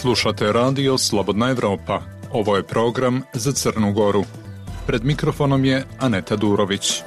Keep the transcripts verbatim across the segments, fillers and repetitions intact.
Slušate radio Slobodna Evropa. Ovo je program za Crnu Goru. Pred mikrofonom je Aneta Durović.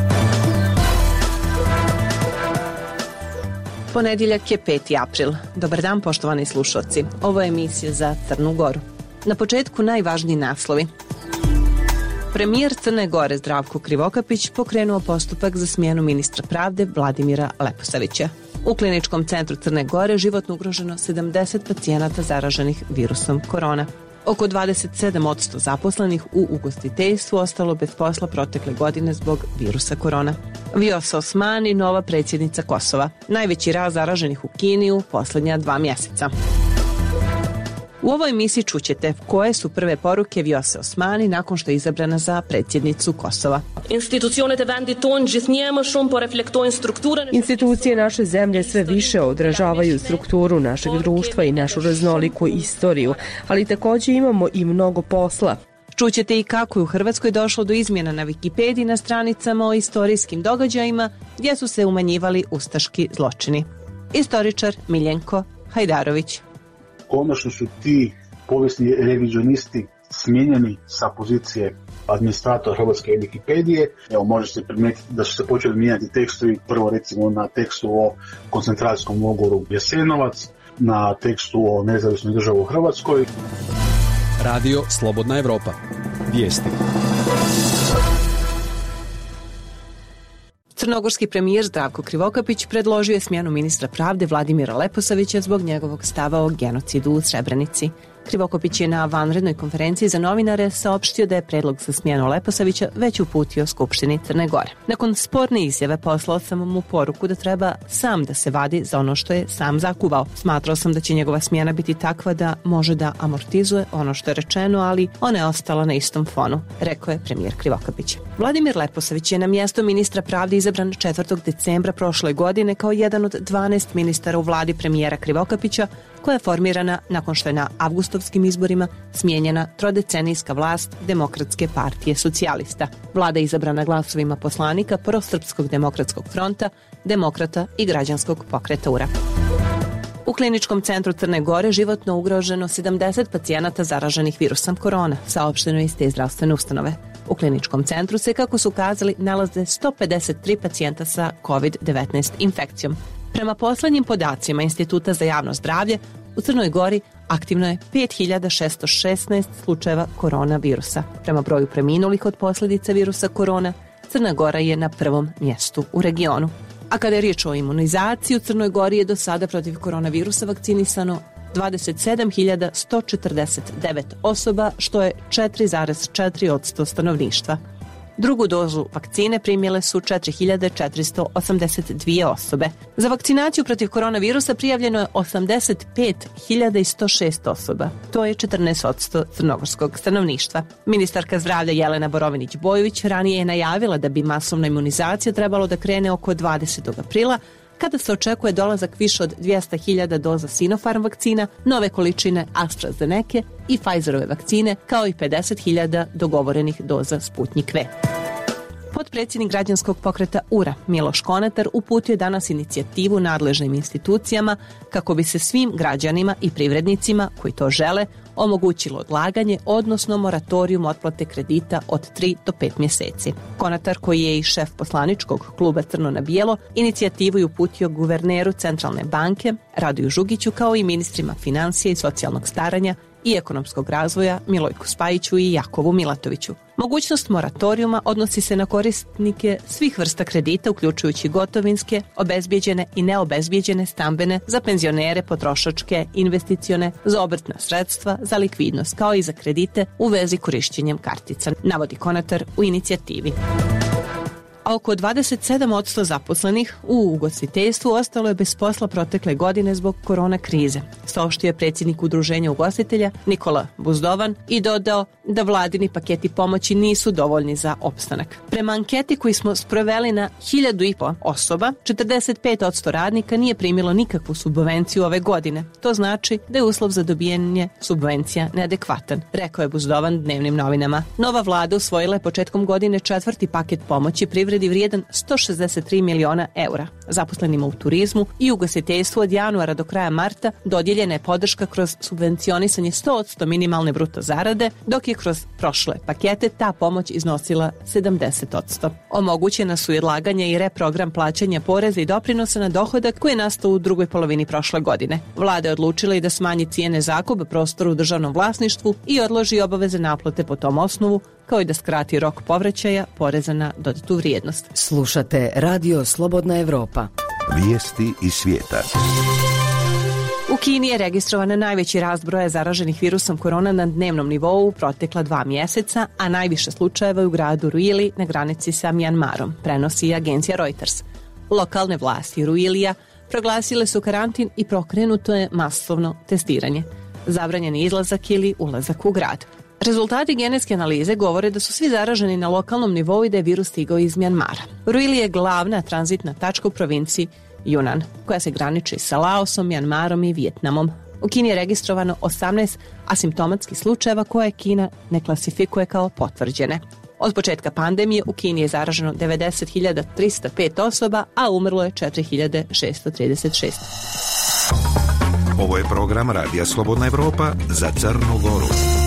Ponedjeljak je peti april. Dobar dan, poštovani slušalci. Ovo je emisija za Crnu Goru. Na početku najvažniji naslovi. Premijer Crne Gore Zdravko Krivokapić pokrenuo postupak za smjenu ministra pravde Vladimira Leposavića. U Kliničkom centru Crne Gore životno ugroženo sedamdeset pacijenata zaraženih virusom korona. Oko dvadeset sedam posto zaposlenih u ugostiteljstvu ostalo bez posla protekle godine zbog virusa korona. Vjosa Osmani, nova predsjednica Kosova. Najveći rast zaraženih u Kini u posljednja dva mjeseca. U ovoj emisiji čućete koje su prve poruke Vjose Osmani nakon što je izabrana za predsjednicu Kosova. Institucije naše zemlje sve više odražavaju strukturu našeg društva i našu raznoliku istoriju, ali također imamo i mnogo posla. Čućete i kako je u Hrvatskoj došlo do izmjena na Wikipediji na stranicama o istorijskim događajima gdje su se umanjivali ustaški zločini. Istoričar Miljenko Hajdarović. Konačno su ti povijesni revizionisti smijenjeni sa pozicije administratora Hrvatske Wikipedije. Evo, može se primijetiti da su se počeli mijenjati tekstovi, prvo recimo na tekstu o koncentracijskom logoru Jasenovac, na tekstu o nezavisnoj državi u Hrvatskoj. Radio Slobodna Evropa. Vijesti. Crnogorski premijer Zdravko Krivokapić predložio je smjenu ministra pravde Vladimira Leposavića zbog njegovog stava o genocidu u Srebrenici. Krivokapić je na vanrednoj konferenciji za novinare saopštio da je predlog za smjenu Leposavića već uputio Skupštini Crne Gore. Nakon sporne izjave poslao sam mu poruku da treba sam da se vadi za ono što je sam zakuvao. Smatrao sam da će njegova smjena biti takva da može da amortizuje ono što je rečeno, ali ona je ostala na istom fonu, rekao je premijer Krivokapić. Vladimir Leposavić je na mjesto ministra pravde izabran četvrtog decembra prošle godine kao jedan od dvanaest ministara u vladi premijera Krivokapića, koja je formirana nakon što je na avgustovskim izborima smijenjena trodecenijska vlast Demokratske partije socijalista. Vlada je izabrana glasovima poslanika Prosrpskog demokratskog fronta, Demokrata i Građanskog pokreta U R A. U Kliničkom centru Crne Gore životno ugroženo sedamdeset pacijenata zaraženih virusom korona, saopšteno je iz te zdravstvene ustanove. U Kliničkom centru se, kako su kazali, nalaze sto pedeset tri pacijenta sa kovid devetnaest infekcijom. Prema posljednjim podacima Instituta za javno zdravlje, u Crnoj Gori aktivno je pet hiljada šesto šesnaest slučajeva koronavirusa. Prema broju preminulih od posljedica virusa korona, Crna Gora je na prvom mjestu u regionu. A kada je riječ o imunizaciji, u Crnoj Gori je do sada protiv koronavirusa vakcinisano dvadeset sedam hiljada sto četrdeset devet osoba, što je četiri zarez četiri posto stanovništva. Drugu dozu vakcine primile su četiri hiljade četiristo osamdeset dvije osobe. Za vakcinaciju protiv koronavirusa prijavljeno je osamdeset pet hiljada sto šest osoba. To je četrnaest posto crnogorskog stanovništva. Ministarka zdravlja Jelena Borovinić-Bojović ranije je najavila da bi masovna imunizacija trebalo da krene oko dvadesetog aprila, kada se očekuje dolazak više od dvjesto hiljada doza Sinopharm vakcina, nove količine AstraZeneca i Pfizerove vakcine, kao i pedeset hiljada dogovorenih doza Sputnik V. Potpredsjednik Građanskog pokreta U R A Miloš Konatar uputio je danas inicijativu nadležnim institucijama kako bi se svim građanima i privrednicima koji to žele omogućilo odlaganje, odnosno moratorijum otplate kredita od tri do pet mjeseci. Konatar, koji je i šef poslaničkog kluba Crno na bijelo, inicijativu je uputio guverneru Centralne banke Radoju Žugiću, kao i ministrima financija i socijalnog staranja i ekonomskog razvoja Milojku Spajiću i Jakovu Milatoviću. Mogućnost moratorijuma odnosi se na korisnike svih vrsta kredita, uključujući gotovinske, obezbijeđene i neobezbijeđene stambene, za penzionere, potrošačke, investicione, za obrtna sredstva, za likvidnost, kao i za kredite u vezi korištenjem kartica, navodi Konatar u inicijativi. A oko dvadeset sedam posto zaposlenih u ugostiteljstvu ostalo je bez posla protekle godine zbog korona krize, saopštio je predsjednik udruženja ugostitelja Nikola Buzdovan i dodao da vladini paketi pomoći nisu dovoljni za opstanak. Prema anketi koju smo sproveli na hiljadu i po osoba, četrdeset pet posto radnika nije primilo nikakvu subvenciju ove godine. To znači da je uslov za dobijanje subvencija neadekvatan, rekao je Buzdovan dnevnim novinama. Nova vlada usvojila je početkom godine četvrti paket pomoći privrednicima poljoprivredi vrijedan sto šezdeset tri miliona eura. Zaposlenima u turizmu i ugostiteljstvu od januara do kraja marta dodijeljena je podrška kroz subvencionisanje sto posto minimalne bruto zarade, dok je kroz prošle pakete ta pomoć iznosila sedamdeset posto. Omogućena su i odlaganje i reprogram plaćanja poreza i doprinosa na dohodak koji je nastao u drugoj polovini prošle godine. Vlada je odlučila i da smanji cijene zakupa prostora u državnom vlasništvu i odloži obaveze naplate po tom osnovu, kao i da skrati rok povraćaja poreza na dodatu vrijednost. Slušate Radio Slobodna Evropa. Vijesti iz svijeta. U Kini je registrovana najveći rast broja zaraženih virusom korona na dnevnom nivou u protekla dva mjeseca, a najviše slučajeva je u gradu Ruili na granici sa Mjanmarom, prenosi agencija Reuters. Lokalne vlasti Ruilija proglasile su karantin i pokrenuto je masovno testiranje. Zabranjen je izlazak ili ulazak u grad. Rezultati genetske analize govore da su svi zaraženi na lokalnom nivou i da je virus stigao iz Mjanmara. Ruili je glavna tranzitna tačka u provinciji Yunnan, koja se graniči sa Laosom, Mjanmarom i Vijetnamom. U Kini je registrovano osamnaest asimptomatskih slučajeva koje Kina ne klasifikuje kao potvrđene. Od početka pandemije u Kini je zaraženo devedeset hiljada trista pet osoba, a umrlo je četiri hiljade šesto trideset šest. Ovo je program Radija Slobodna Evropa za Crnu Goru.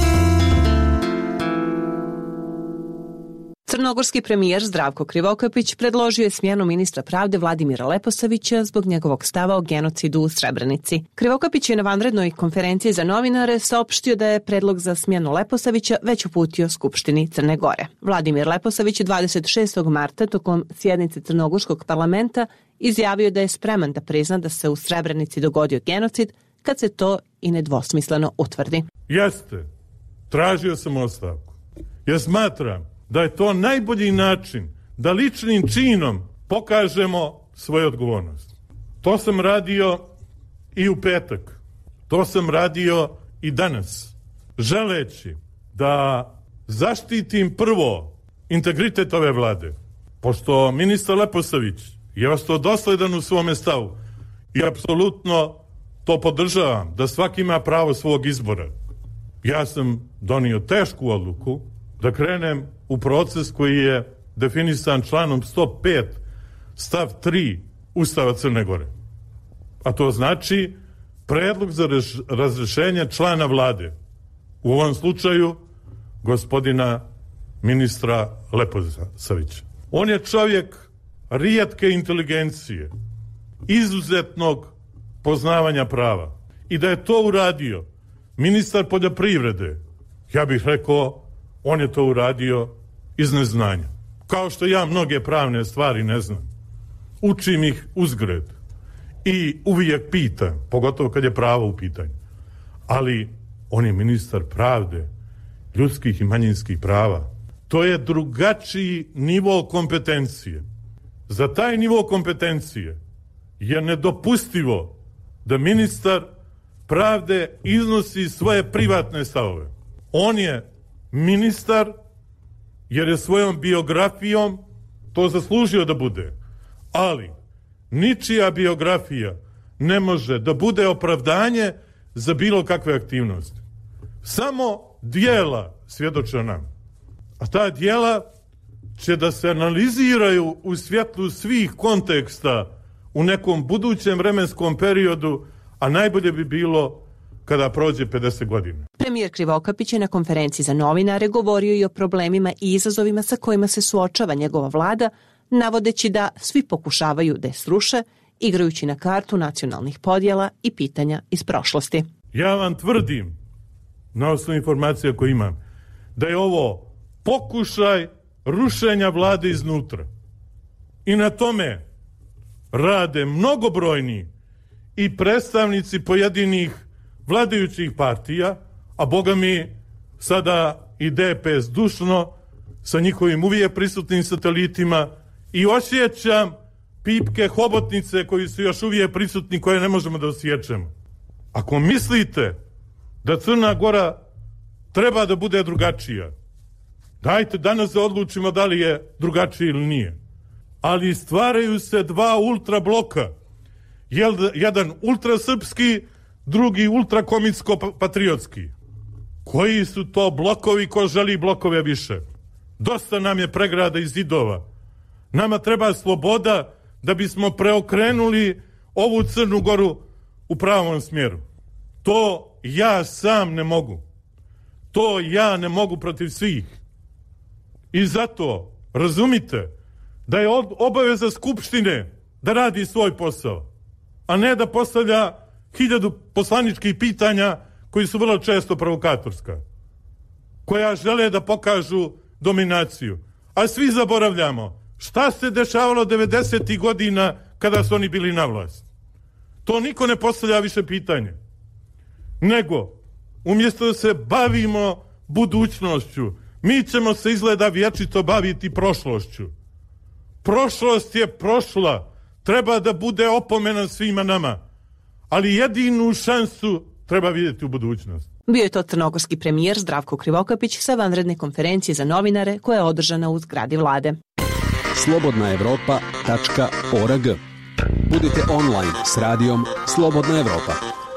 Crnogorski premijer Zdravko Krivokapić predložio je smjenu ministra pravde Vladimira Leposavića zbog njegovog stava o genocidu u Srebrenici. Krivokapić je na vanrednoj konferenciji za novinare saopštio da je predlog za smjenu Leposavića već uputio Skupštini Crne Gore. Vladimir Leposavić je dvadeset šestog marta tokom sjednice Crnogorskog parlamenta izjavio da je spreman da prizna da se u Srebrenici dogodio genocid kad se to i nedvosmisleno utvrdi. Jeste, tražio sam ostavku. Ja smatram da je to najbolji način da ličnim činom pokažemo svoju odgovornost. To sam radio i u petak. To sam radio i danas. Želeći da zaštitim prvo integritet ove vlade. Pošto ministar Leposavić je ostao dosledan u svome stavu i apsolutno to podržavam, da svaki ima pravo svog izbora. Ja sam donio tešku odluku da krenem u proces koji je definisan članom sto pet stav tri Ustava Crne Gore. A to znači predlog za reš, razrešenje člana vlade. U ovom slučaju gospodina ministra Leposavića. On je čovjek rijetke inteligencije, izuzetnog poznavanja prava. I da je to uradio ministar poljoprivrede, ja bih rekao, on je to uradio iz neznanja. Kao što ja mnoge pravne stvari ne znam. Učim ih uzgred. I uvijek pitam, pogotovo kad je pravo u pitanju. Ali on je ministar pravde, ljudskih i manjinskih prava. To je drugačiji nivo kompetencije. Za taj nivo kompetencije je nedopustivo da ministar pravde iznosi svoje privatne stavove. On je ministar jer je svojom biografijom to zaslužio da bude. Ali ničija biografija ne može da bude opravdanje za bilo kakve aktivnosti. Samo dijela svjedoče nam. A ta dijela će da se analiziraju u svjetlu svih konteksta u nekom budućem vremenskom periodu, a najbolje bi bilo kada prođe pedeset godina. Premijer Krivokapić je na konferenciji za novinare govorio i o problemima i izazovima sa kojima se suočava njegova vlada, navodeći da svi pokušavaju da je sruše, igrajući na kartu nacionalnih podjela i pitanja iz prošlosti. Ja vam tvrdim, na osnovu informacija koje imam, da je ovo pokušaj rušenja vlade iznutra. I na tome rade mnogobrojni i predstavnici pojedinih vladajućih partija, a boga mi sada i D P S dušno sa njihovim uvijek prisutnim satelitima i osjećam pipke hobotnice koji su još uvijek prisutni, koje ne možemo da osjećamo. Ako mislite da Crna Gora treba da bude drugačija, dajte danas da odlučimo da li je drugačije ili nije. Ali stvaraju se dva ultrabloka. Jedan ultrasrpski, drugi ultrakomitsko-patriotski. Koji su to blokovi, ko želi blokove više? Dosta nam je pregrada i zidova. Nama treba sloboda da bismo preokrenuli ovu Crnu Goru u pravom smjeru. To ja sam ne mogu. To ja ne mogu protiv svih. I zato razumite da je obaveza Skupštine da radi svoj posao, a ne da postavlja hiljadu poslaničkih pitanja koji su vrlo često provokatorska, koja žele da pokažu dominaciju. A svi zaboravljamo šta se dešavalo devedesetih godina kada su oni bili na vlasti. To niko ne postavlja više pitanje. Nego, umjesto da se bavimo budućnošću, mi ćemo se izgleda vječito baviti prošlošću. Prošlost je prošla. Treba da bude opomena svima nama. Ali jedinu šansu treba vidjeti u budućnost. Bio je to crnogorski premijer Zdravko Krivokapić sa vanredne konferencije za novinare koja je održana u zgradi vlade. slobodna evropa tačka org. Budite online s radijom Slobodna Evropa.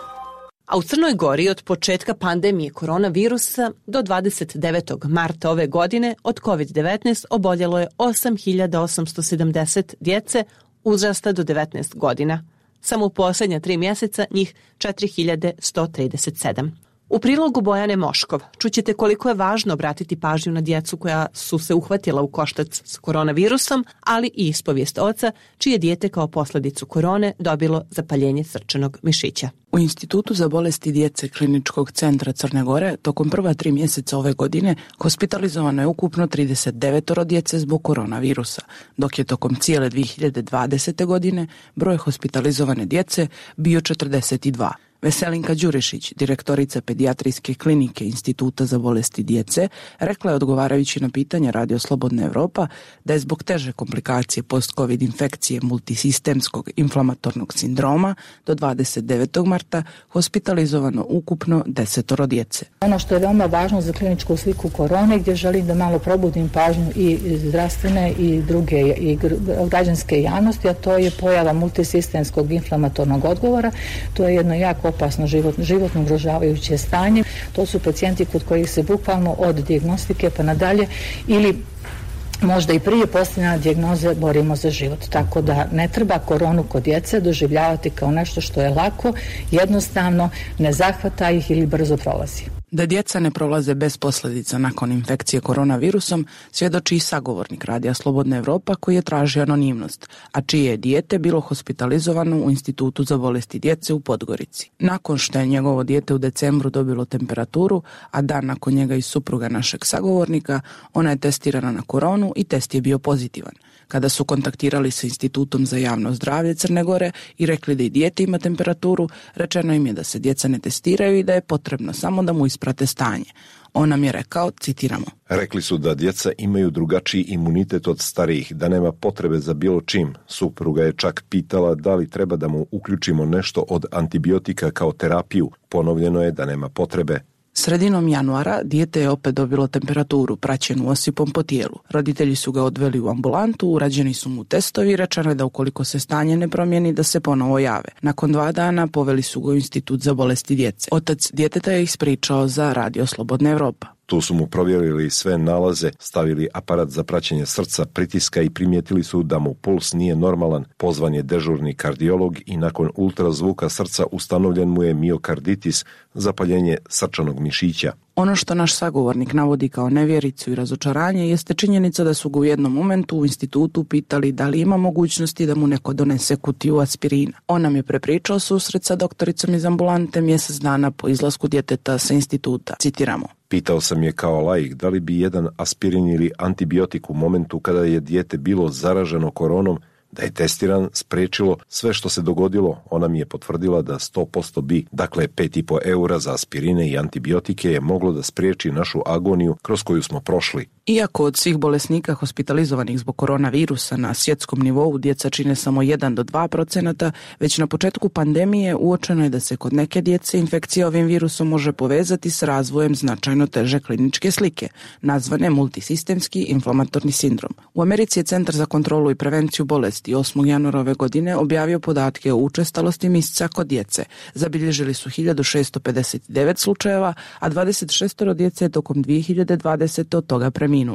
A u Crnoj Gori od početka pandemije koronavirusa do dvadeset devetog marta ove godine od kovid devetnaest oboljelo je osam hiljada osamsto sedamdeset djece uzrasta do devetnaest godina. Samo u posljednja tri mjeseca njih četiri hiljade sto trideset sedam. U prilogu Bojane Moškov čućete koliko je važno obratiti pažnju na djecu koja su se uhvatila u koštac s koronavirusom, ali i ispovijest oca čije dijete kao posljedicu korone dobilo zapaljenje srčanog mišića. U Institutu za bolesti djece Kliničkog centra Crne Gore tokom prva tri mjeseca ove godine hospitalizovano je ukupno trideset devet djece zbog koronavirusa, dok je tokom cijele dvije hiljade dvadesete. godine broj hospitalizovane djece bio četrdeset dva. Veselinka Đurišić, direktorica pedijatrijske klinike Instituta za bolesti djece, rekla je odgovarajući na pitanje Radio Slobodna Evropa da je zbog teže komplikacije post-covid infekcije multisistemskog inflamatornog sindroma do dvadeset devetog marta hospitalizovano ukupno desetoro djece. Ono što je veoma važno za kliničku sliku korone, gdje želim da malo probudim pažnju i zdravstvene i druge i građanske javnosti, a to je pojava multisistemskog inflamatornog odgovora. To je jedno jako opasno život, životno ugrožavajuće stanje. To su pacijenti kod kojih se bukvalno od dijagnostike pa nadalje ili možda i prije postavljanja dijagnoze borimo za život. Tako da ne treba koronu kod djece doživljavati kao nešto što je lako, jednostavno, ne zahvata ih ili brzo prolazi. Da djeca ne prolaze bez posljedica nakon infekcije koronavirusom svjedoči i sagovornik Radija Slobodna Evropa koji je tražio anonimnost, a čije je dijete bilo hospitalizovano u Institutu za bolesti djece u Podgorici. Nakon što je njegovo dijete u decembru dobilo temperaturu, a dan nakon njega i supruga našeg sagovornika, ona je testirana na koronu i test je bio pozitivan. Kada su kontaktirali sa Institutom za javno zdravlje Crne Gore i rekli da i dijete ima temperaturu, rečeno im je da se djeca ne testiraju i da je potrebno samo da mu isprate stanje. On nam je rekao, citiramo: Rekli su da djeca imaju drugačiji imunitet od starijih, da nema potrebe za bilo čim. Supruga je čak pitala da li treba da mu uključimo nešto od antibiotika kao terapiju. Ponovljeno je da nema potrebe. Sredinom januara dijete je opet dobilo temperaturu praćenu osipom po tijelu. Roditelji su ga odveli u ambulantu, urađeni su mu testovi i rečeno je da ukoliko se stanje ne promijeni da se ponovo jave. Nakon dva dana poveli su ga u Institut za bolesti djece. Otac djeteta je ispričao za Radio Slobodna Evropa. Tu su mu provjerili sve nalaze, stavili aparat za praćenje srca, pritiska i primijetili su da mu puls nije normalan. Pozvan je dežurni kardiolog i nakon ultrazvuka srca ustanovljen mu je miokarditis, zapaljenje srčanog mišića. Ono što naš sagovornik navodi kao nevjericu i razočaranje jeste činjenica da su ga u jednom momentu u institutu pitali da li ima mogućnosti da mu neko donese kutiju aspirina. On nam je prepričao susret sa doktoricom iz ambulante mjesec dana po izlasku djeteta sa instituta. Citiramo: Pitao sam je kao laik da li bi jedan aspirin ili antibiotik u momentu kada je dijete bilo zaraženo koronom, da je testiran, spriječilo sve što se dogodilo. Ona mi je potvrdila da sto posto bi, dakle pet i po eura za aspirine i antibiotike je moglo da spriječi našu agoniju kroz koju smo prošli. Iako od svih bolesnika hospitalizovanih zbog koronavirusa na svjetskom nivou djeca čine samo jedan do dva procenta, već na početku pandemije uočeno je da se kod neke djece infekcija ovim virusom može povezati s razvojem značajno teže kliničke slike, nazvane multisistemski inflamatorni sindrom. U Americi je Centar za kontrolu i prevenciju bolesti osmog januara ove godine objavio podatke o učestalosti misca kod djece. Zabilježili su hiljadu šesto pedeset devet slučajeva, a dvadeset šest djece je tokom dvije hiljade dvadesete od toga preminulo.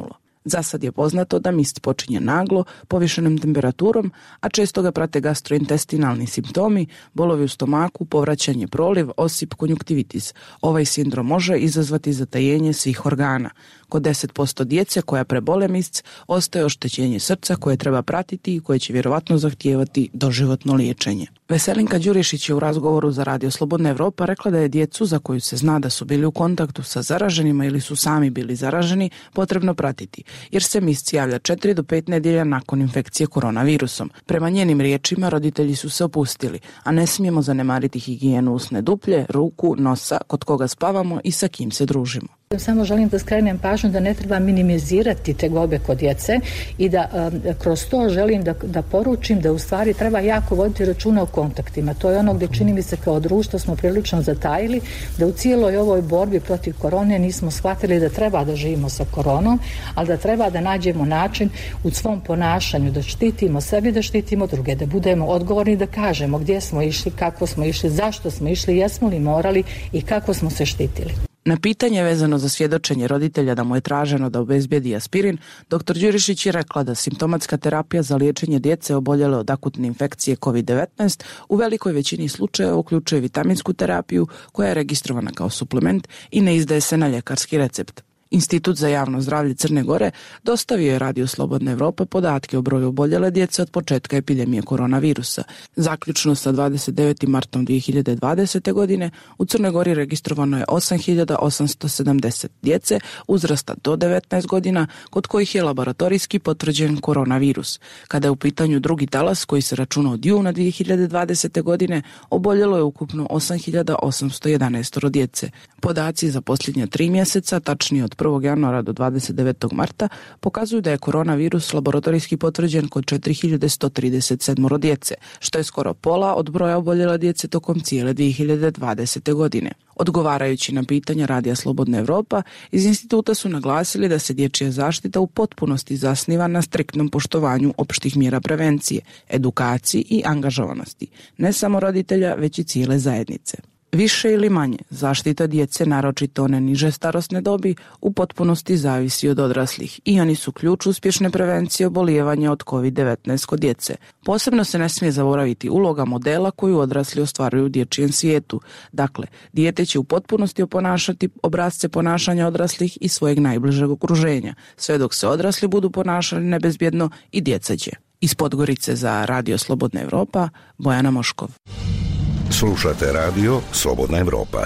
Za sad je poznato da mist počinje naglo, povišenom temperaturom, a često ga prate gastrointestinalni simptomi, bolovi u stomaku, povraćanje proliv, osip, konjuktivitis. Ovaj sindrom može izazvati zatajenje svih organa. Kod deset posto djece koja prebole mist ostaje oštećenje srca koje treba pratiti i koje će vjerovatno zahtijevati doživotno liječenje. Veselinka Đurišić je u razgovoru za Radio Slobodna Evropa rekla da je djecu za koju se zna da su bili u kontaktu sa zaraženima ili su sami bili zaraženi potrebno pratiti, jer se mist javlja četiri do pet nedjelja nakon infekcije koronavirusom. Prema njenim riječima roditelji su se opustili, a ne smijemo zanemariti higijenu usne duplje, ruku, nosa, kod koga spavamo i sa kim se družimo. Samo želim da skrenem pažnju da ne treba minimizirati tegobe kod djece i da um, kroz to želim da, da poručim da u stvari treba jako voditi računa o kontaktima. To je ono gdje čini mi se kao društvo smo prilično zatajili, da u cijeloj ovoj borbi protiv korone nismo shvatili da treba da živimo sa koronom, ali da treba da nađemo način u svom ponašanju, da štitimo sebe, da štitimo druge, da budemo odgovorni, da kažemo gdje smo išli, kako smo išli, zašto smo išli, jesmo li morali i kako smo se štitili. Na pitanje vezano za svjedočenje roditelja da mu je traženo da obezbijedi aspirin, doktor Đurišić je rekla da simptomatska terapija za liječenje djece oboljele od akutne infekcije kovid devetnaest u velikoj većini slučajeva uključuje vitaminsku terapiju koja je registrovana kao suplement i ne izdaje se na ljekarski recept. Institut za javno zdravlje Crne Gore dostavio je Radio Slobodna Evropa podatke o broju oboljele djece od početka epidemije koronavirusa. Zaključno sa dvadeset devetim martom dvije hiljade dvadesete. godine u Crnoj Gori registrovano je osam hiljada osamsto sedamdeset djece uzrasta do devetnaest godina kod kojih je laboratorijski potvrđen koronavirus. Kada je u pitanju drugi talas koji se računa od juna dvije hiljade dvadesete. godine, oboljelo je ukupno osam hiljada osamsto jedanaest djece. Podaci za posljednja tri mjeseca, tačnije od prvog januara do dvadeset devetog marta, pokazuju da je koronavirus laboratorijski potvrđen kod četiri hiljade sto trideset sedam djece, što je skoro pola od broja oboljela djece tokom cijele dvije hiljade dvadesete. godine. Odgovarajući na pitanja Radija Slobodna Evropa, iz instituta su naglasili da se dječja zaštita u potpunosti zasniva na striktnom poštovanju opštih mjera prevencije, edukaciji i angažovanosti, ne samo roditelja, već i cijele zajednice. Više ili manje, zaštita djece, naročito one niže starosne dobi, u potpunosti zavisi od odraslih i oni su ključ uspješne prevencije obolijevanja od kovid devetnaest kod djece. Posebno se ne smije zaboraviti uloga modela koju odrasli ostvaruju u dječjem svijetu. Dakle, dijete će u potpunosti oponašati obrasce ponašanja odraslih i svojeg najbližeg okruženja, sve dok se odrasli budu ponašali nebezbjedno i djeca će. Iz Podgorice za Radio Slobodna Evropa, Bojana Moškov. Slušate Radio Slobodna Evropa.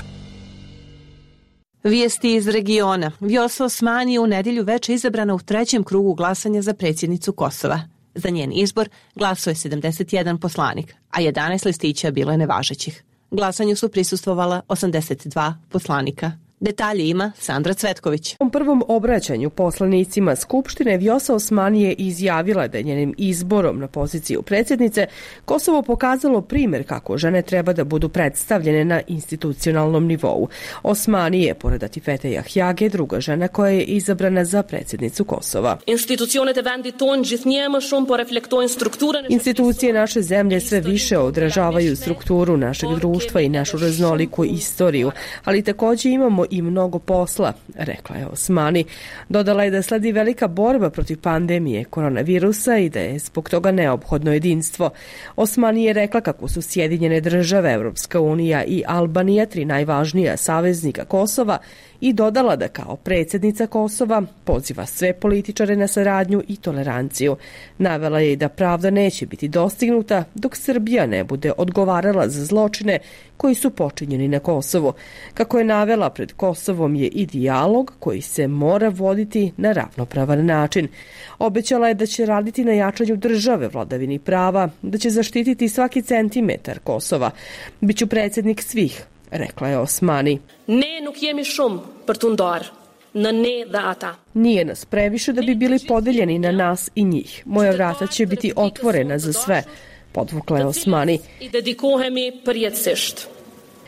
Vijesti iz regiona. Vjosa Osmani je u nedjelju veče izabrana u trećem krugu glasanja za predsjednicu Kosova. Za njen izbor glasuje sedamdeset jedan poslanik, a jedanaest listića bilo je nevažećih. Glasanju su prisustvovala osamdeset dva poslanika. Detalje ima Sandra Cvetković. U prvom obraćanju poslanicima Skupštine Vjosa Osmani je izjavila da je njenim izborom na poziciju predsjednice Kosovo pokazalo primjer kako žene treba da budu predstavljene na institucionalnom nivou. Osmani je, pored Atifete Jahjage, druga žena koja je izabrana za predsjednicu Kosova. Institucije naše zemlje sve više odražavaju strukturu našeg društva i našu raznoliku istoriju, ali također imamo i mnogo posla, rekla je Osmani. Dodala je da sledi velika borba protiv pandemije koronavirusa i da je zbog toga neophodno jedinstvo. Osmani je rekla kako su Sjedinjene države, Evropska unija i Albanija tri najvažnija saveznika Kosova i dodala da kao predsjednica Kosova poziva sve političare na saradnju i toleranciju. Navela je i da pravda neće biti dostignuta dok Srbija ne bude odgovarala za zločine koji su počinjeni na Kosovu. Kako je navela, pred Kosovom je i dijalog koji se mora voditi na ravnopravan način. Obećala je da će raditi na jačanju države, vladavini prava, da će zaštititi svaki centimetar Kosova. Biću predsjednik svih, rekla je Osmani. Ne nuk jemi shumë për të ndarë, në ne dhe ata. Nije nas previše da bi bili podeljeni na nas i njih. Moja vrata će biti otvorena za sve, podvukla je Osmani. I dedikohemi përjetësisht.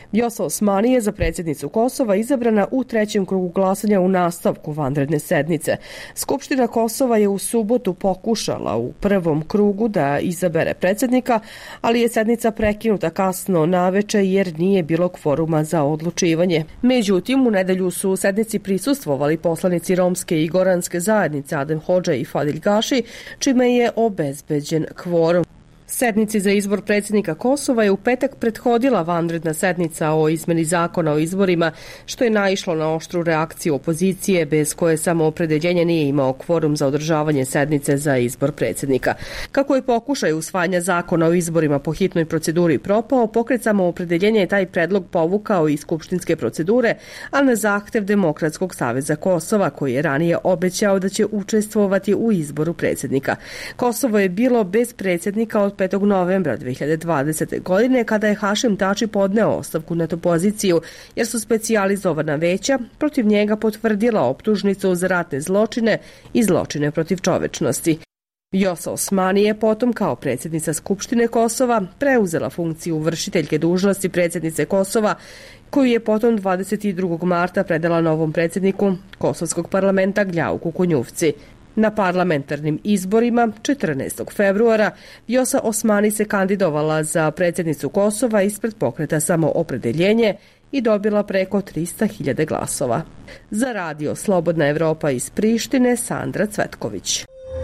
Vjosa Osmani je za predsjednicu Kosova izabrana u trećem krugu glasanja u nastavku vanredne sednice. Skupština Kosova je u subotu pokušala u prvom krugu da izabere predsjednika, ali je sednica prekinuta kasno naveče jer nije bilo kvoruma za odlučivanje. Međutim, u nedelju su u sednici prisustvovali poslanici romske i goranske zajednice Adem Hodža i Fadil Gaši, čime je obezbeđen kvorum. Sednici za izbor predsjednika Kosova je u petak prethodila vanredna sednica o izmeni zakona o izborima, što je naišlo na oštru reakciju opozicije, bez koje samoopredeljenje nije imao kvorum za održavanje sednice za izbor predsjednika. Kako je pokušaj usvajanja zakona o izborima po hitnoj proceduri propao, pokret samoopredeljenja je taj predlog povukao iz skupštinske procedure, a na zahtev Demokratskog saveza Kosova, koji je ranije obećao da će učestvovati u izboru predsjednika. Kosovo je bilo bez predsjednika od petog novembra dve hiljade dvadesete. godine, kada je Hašem Tači podneo ostavku na tu poziciju, jer su specijalizovana veća protiv njega potvrdila optužnicu za ratne zločine i zločine protiv čovečnosti. Vjosa Osmani je potom kao predsjednica Skupštine Kosova preuzela funkciju vršiteljke dužnosti predsjednice Kosova, koju je potom dvadeset drugog marta predala novom predsjedniku Kosovskog parlamenta Gljauku Kunjufci. Na parlamentarnim izborima četrnaestog februara Vjosa Osmani se kandidovala za predsjednicu Kosova ispred pokreta Samoopredeljenje i dobila preko trista hiljada glasova. Za radio Slobodna Evropa iz Prištine, Sandra Cvetković.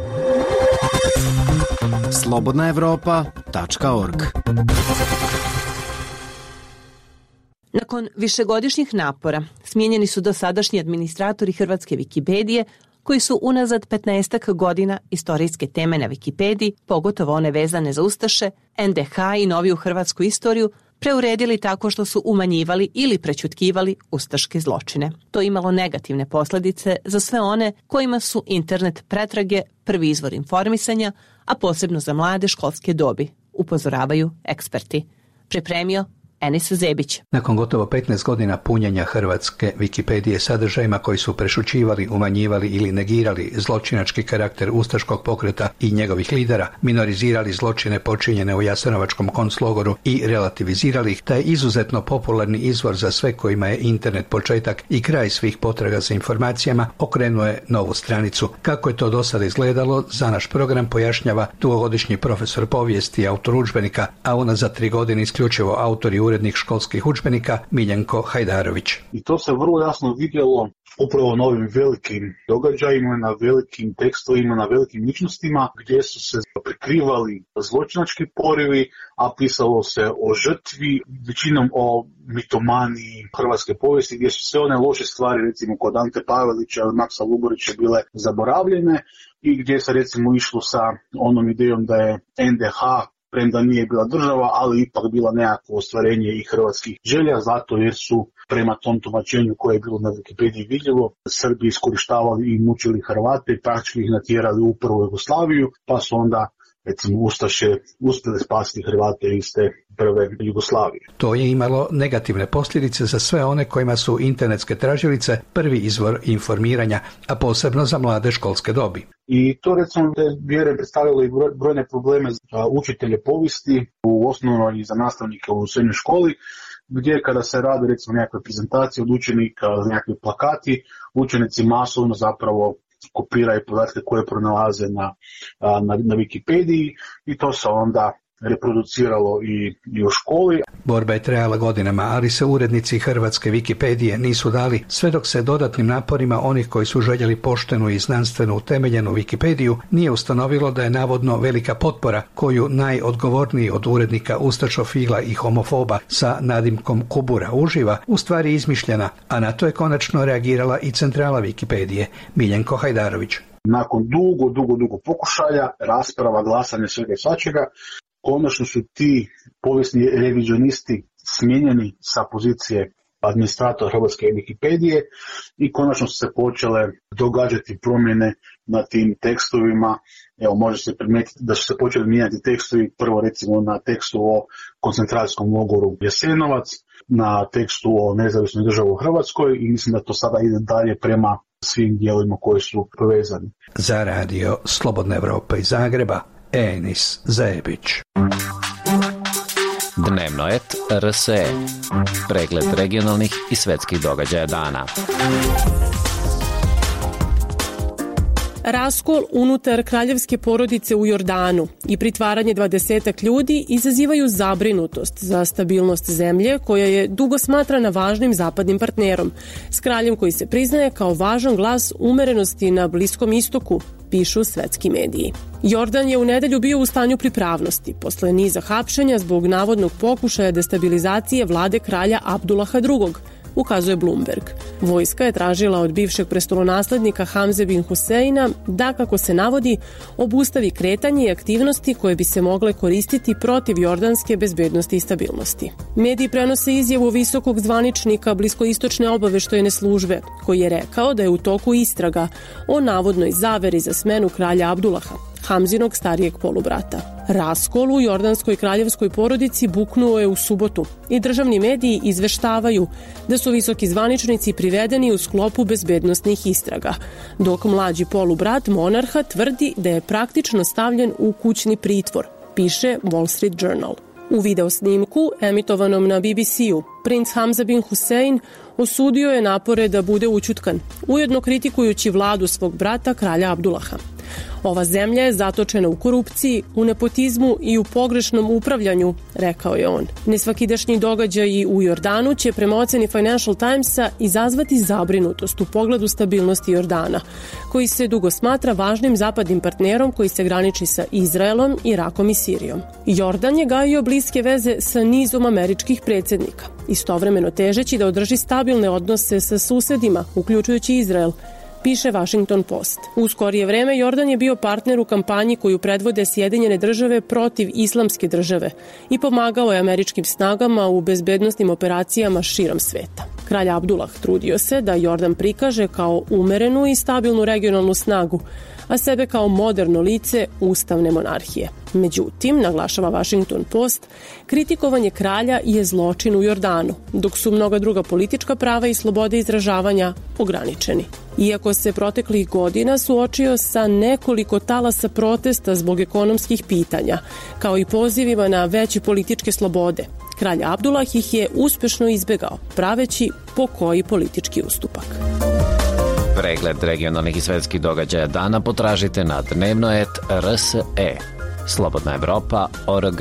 slobodna evropa tačka org. Nakon višegodišnjih napora smijenjeni su dosadašnji administratori hrvatske Wikipedije, koji su unazad petnaestak godina istorijske teme na Wikipediji, pogotovo one vezane za ustaše, en de ha i noviju hrvatsku istoriju, preuredili tako što su umanjivali ili prećutkivali ustaške zločine. To je imalo negativne posljedice za sve one kojima su internet pretrage prvi izvor informisanja, a posebno za mlade školske dobi, upozoravaju eksperti. Pripremio Enis Zebić. Nakon gotovo petnaest godina punjenja hrvatske Wikipedije sadržajima koji su prešućivali, umanjivali ili negirali zločinački karakter ustaškog pokreta i njegovih lidera, minorizirali zločine počinjene u Jasenovačkom konclogoru i relativizirali ih, taj izuzetno popularni izvor za sve kojima je internet početak i kraj svih potraga za informacijama, okrenuo je novu stranicu. Kako je to do sada izgledalo, za naš program pojašnjava dugogodišnji profesor povijesti i autor udžbenika, a unazad tri godine isključivo autor i urednik školskih udžbenika Miljenko Hajdarović. I to se vrlo jasno vidjelo upravo na ovim velikim događajima, na velikim tekstovima, na velikim ličnostima gdje su se prikrivali zločinački porivi, a pisalo se o žrtvi, većinom o mitomaniji hrvatske povijesti, gdje su sve one loše stvari, recimo kod Ante Pavelića ili Maksa Luborića, bile zaboravljene i gdje se recimo išlo sa onom idejom da je en de ha, premda nije bila država, ali ipak bila nekakvo ostvarenje i hrvatskih želja, zato jer su prema tom tumačenju koje je bilo na Wikipediji vidljivo, Srbi iskorištavali i mučili Hrvate i praktički ih natjerali u prvu Jugoslaviju, pa su onda recimo ustaše uspjeli spasiti Hrvate iz te prve Jugoslavije. To je imalo negativne posljedice za sve one kojima su internetske tražilice prvi izvor informiranja, a posebno za mlade školske dobi. I to recimo je vjerujem predstavilo i brojne probleme za učitelje povijesti u osnovnoj i za nastavnike u srednjoj školi, gdje kada se radi recimo nekakve prezentacije od učenika, nekakvi plakati, učenici masovno zapravo kopiraju podatke koje pronalaze na, na, na Wikipediji i to se onda reproduciralo i, i u školi. Borba je trajala godinama, ali se urednici hrvatske Wikipedije nisu dali, sve dok se dodatnim naporima onih koji su željeli poštenu i znanstveno utemeljenu Wikipediju nije ustanovilo da je navodno velika potpora koju najodgovorniji od urednika ustašofila i homofoba sa nadimkom Kubura uživa, u stvari izmišljena, a na to je konačno reagirala i centrala Wikipedije, Miljenko Hajdarović. Nakon dugo, dugo, dugo pokušaja, rasprava, glasanja, svega i svačega, konačno su ti povijesni revizionisti smijenjeni sa pozicije administratora hrvatske Wikipedije i konačno su se počele događati promjene na tim tekstovima. Evo, može se primijetiti da su se počeli mijenjati tekstovi, prvo recimo na tekstu o koncentracijskom logoru Jasenovac, na tekstu o nezavisnoj državi u Hrvatskoj i mislim da to sada ide dalje prema svim dijelovima koji su povezani. Za radio Slobodna Evropa iz Zagreba, Enis Zebić. Dnevnoet R S E. Pregled regionalnih i svetskih događaja dana. Raskol unutar kraljevske porodice u Jordanu i pritvaranje dvadesetak ljudi izazivaju zabrinutost za stabilnost zemlje koja je dugo smatrana važnim zapadnim partnerom, s kraljem koji se priznaje kao važan glas umerenosti na Bliskom istoku, pišu svetski mediji. Jordan je u nedelju bio u stanju pripravnosti posle niza hapšenja zbog navodnog pokušaja destabilizacije vlade kralja Abdullaha drugog, ukazuje Bloomberg. Vojska je tražila od bivšeg prestolonaslednika Hamze bin Huseina da, kako se navodi, obustavi kretanje i aktivnosti koje bi se mogle koristiti protiv jordanske bezbednosti i stabilnosti. Mediji prenose izjavu visokog zvaničnika bliskoistočne obaveštajne službe, koji je rekao da je u toku istraga o navodnoj zaveri za smenu kralja Abdullaha, Hamzinog starijeg polubrata. Raskol u jordanskoj kraljevskoj porodici buknuo je u subotu i državni mediji izveštavaju da su visoki zvaničnici privedeni u sklopu bezbednosnih istraga, dok mlađi polubrat monarha tvrdi da je praktično stavljen u kućni pritvor, piše Wall Street Journal. U video snimku, emitovanom na B B C-u, princ Hamza bin Hussein osudio je napore da bude ućutkan, ujedno kritikujući vladu svog brata, kralja Abdullaha. Ova zemlja je zatočena u korupciji, u nepotizmu i u pogrešnom upravljanju, rekao je on. Nesvakidašnji događaji u Jordanu će prema oceni Financial Timesa izazvati zabrinutost u pogledu stabilnosti Jordana, koji se dugo smatra važnim zapadnim partnerom koji se graniči sa Izraelom, Irakom i Sirijom. Jordan je gajio bliske veze sa nizom američkih predsjednika, istovremeno težeći da održi stabilne odnose sa susedima, uključujući Izrael, piše Washington Post. U skorije vreme Jordan je bio partner u kampanji koju predvode Sjedinjene države protiv islamske države i pomagao je američkim snagama u bezbednosnim operacijama širom sveta. Kralj Abdullah trudio se da Jordan prikaže kao umerenu i stabilnu regionalnu snagu, a sebe kao moderno lice ustavne monarhije. Međutim, naglašava Washington Post, kritikovanje kralja je zločin u Jordanu, dok su mnoga druga politička prava i slobode izražavanja ograničeni. Iako se proteklih godina suočio sa nekoliko talasa protesta zbog ekonomskih pitanja, kao i pozivima na veće političke slobode, kralj Abdullah ih je uspešno izbegao, praveći pokoji politički ustupak. Pregled regionalnih i svetskih događaja dana potražite na Dnevnoet R S E. Slobodna Evropa O R G.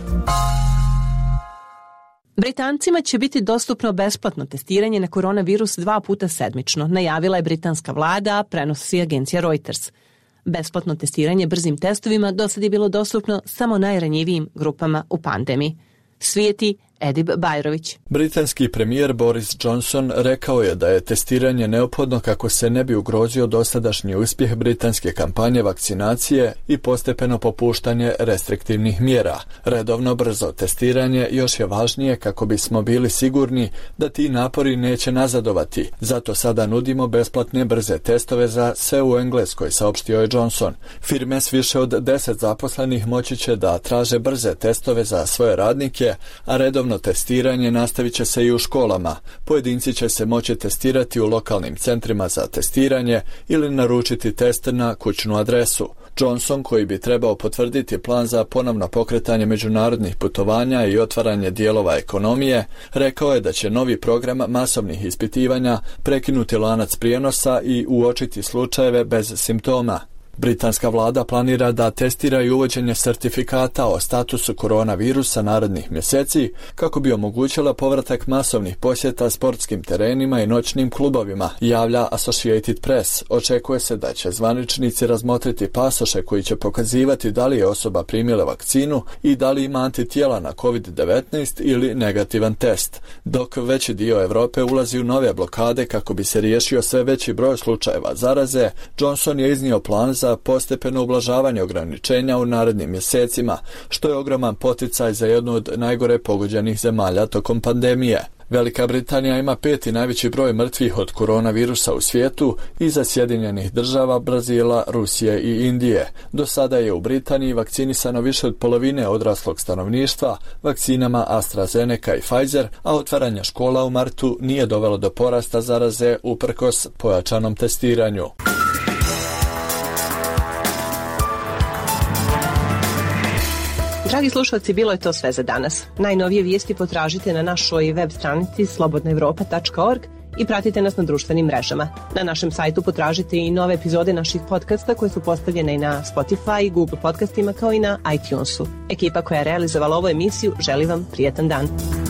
Britancima će biti dostupno besplatno testiranje na koronavirus dva puta sedmično, najavila je britanska vlada, a prenosi agencija Reuters. Besplatno testiranje brzim testovima do sad je bilo dostupno samo najranjivijim grupama u pandemiji. Svijeti Edib Bajrović. Britanski premijer Boris Johnson rekao je da je testiranje neophodno kako se ne bi ugrozio dosadašnji uspjeh britanske kampanje vakcinacije i postepeno popuštanje restriktivnih mjera. Redovno brzo testiranje još je važnije kako bismo bili sigurni da ti napori neće nazadovati. Zato sada nudimo besplatne brze testove za sve u Engleskoj, saopštio je Johnson. Firme s više od deset zaposlenih moći će da traže brze testove za svoje radnike, a redovno testiranje nastavit će se i u školama. Pojedinci će se moći testirati u lokalnim centrima za testiranje ili naručiti test na kućnu adresu. Johnson, koji bi trebao potvrditi plan za ponovno pokretanje međunarodnih putovanja i otvaranje dijelova ekonomije, rekao je da će novi program masovnih ispitivanja prekinuti lanac prijenosa i uočiti slučajeve bez simptoma. Britanska vlada planira da testira i uvođenje sertifikata o statusu koronavirusa narednih mjeseci kako bi omogućila povratak masovnih posjeta sportskim terenima i noćnim klubovima, javlja Associated Press. Očekuje se da će zvaničnici razmotriti pasoše koji će pokazivati da li je osoba primila vakcinu i da li ima antitijela na kovid devetnaest ili negativan test. Dok veći dio Europe ulazi u nove blokade kako bi se riješio sve veći broj slučajeva zaraze, Johnson je iznio plan za postepeno ublažavanje ograničenja u narednim mjesecima, što je ogroman poticaj za jednu od najgore pogođenih zemalja tokom pandemije. Velika Britanija ima peti najveći broj mrtvih od koronavirusa u svijetu iza Sjedinjenih država, Brazila, Rusije i Indije. Do sada je u Britaniji vakcinisano više od polovine odraslog stanovništva vakcinama AstraZeneca i Pfizer, a otvaranje škola u martu nije dovelo do porasta zaraze uprkos pojačanom testiranju. Dragi slušalci, bilo je to sve za danas. Najnovije vijesti potražite na našoj web stranici slobodna evropa tačka org i pratite nas na društvenim mrežama. Na našem sajtu potražite i nove epizode naših podcasta koje su postavljene i na Spotify, Google podcastima kao i na iTunesu. Ekipa koja je realizovala ovu emisiju želi vam prijetan dan.